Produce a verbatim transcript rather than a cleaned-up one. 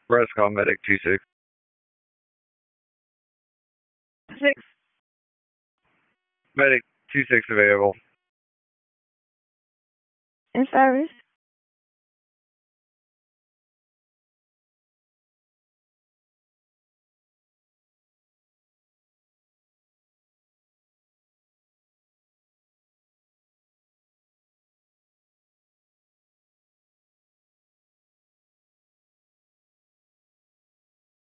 Press call medic two six. Six. Medic two six available. In service.